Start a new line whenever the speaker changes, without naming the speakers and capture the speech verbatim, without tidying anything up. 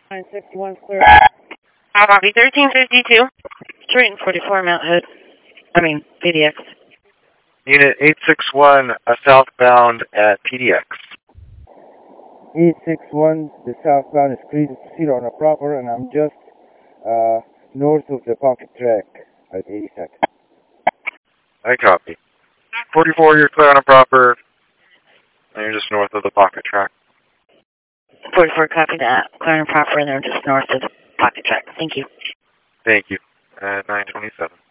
nine sixty-one clear.
Copy, thirteen fifty-two.
Straight in forty-four, Mount Hood. I mean, P D X.
Unit eight six one, uh, southbound at P D X.
eight six one, the southbound is clear to proceed on a proper, and I'm just uh, north of the pocket track at eighty-second.
I copy. forty-four, you're clear on a proper, and you're just north of the pocket track.
forty-four, copy that. Clear and proper, and they're just north of the pocket track. Thank you.
Thank you. At nine twenty-seven.